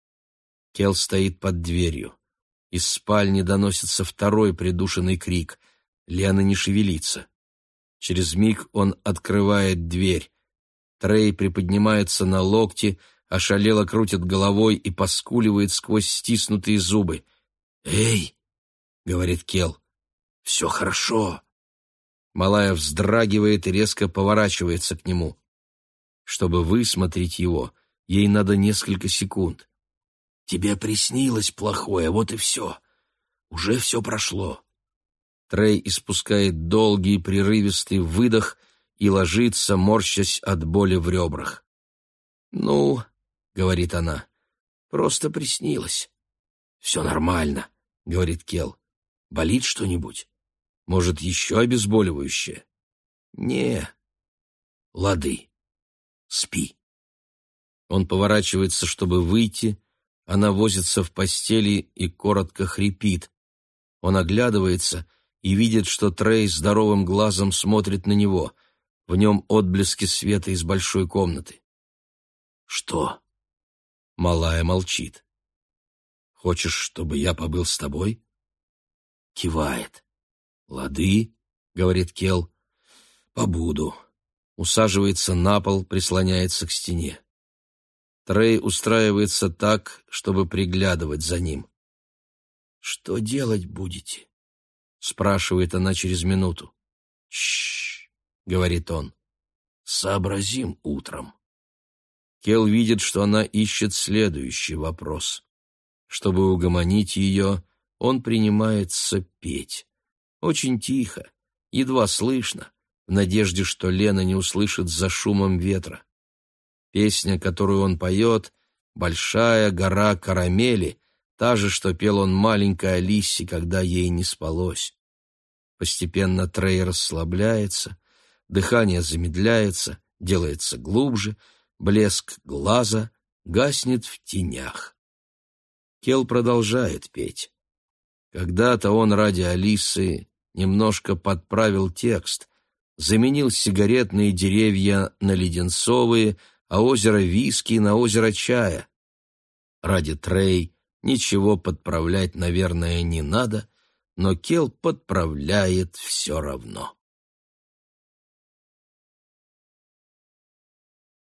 Кел стоит под дверью. Из спальни доносится второй придушенный крик. Лена не шевелится. Через миг он открывает дверь. Трей приподнимается на локти, ошалело крутит головой и поскуливает сквозь стиснутые зубы. «Эй!» — говорит Кел. «Все хорошо!» Малая вздрагивает и резко поворачивается к нему. Чтобы высмотреть его, ей надо несколько секунд. «Тебе приснилось плохое, вот и все. Уже все прошло». Трей испускает долгий прерывистый выдох и ложится, морщась от боли в ребрах. «Ну, — говорит она, — просто приснилось». «Все нормально», — говорит Кел. «Болит что-нибудь? Может, еще обезболивающее?» «Не». «Лады. Спи». Он поворачивается, чтобы выйти. Она возится в постели и коротко хрипит. Он оглядывается и видит, что Трей здоровым глазом смотрит на него. В нем отблески света из большой комнаты. «Что?» Малая молчит. «Хочешь, чтобы я побыл с тобой?» Кивает. «Лады», — говорит Кел. «Побуду». Усаживается на пол, прислоняется к стене. Трей устраивается так, чтобы приглядывать за ним. «Что делать будете?» — спрашивает она через минуту. «Тш-ш-ш», — говорит он. «Сообразим утром». Кел видит, что она ищет следующий вопрос. Чтобы угомонить ее, он принимается петь. Очень тихо, едва слышно, в надежде, что Лена не услышит за шумом ветра. Песня, которую он поет, «Большая гора карамели», та же, что пел он маленькой Алисе, когда ей не спалось. Постепенно Трей расслабляется, дыхание замедляется, делается глубже, блеск глаза гаснет в тенях. Кел продолжает петь. Когда-то он ради Алисы немножко подправил текст, заменил сигаретные деревья на леденцовые, а озеро виски на озеро чая. Ради Трей ничего подправлять, наверное, не надо, но Кел подправляет все равно.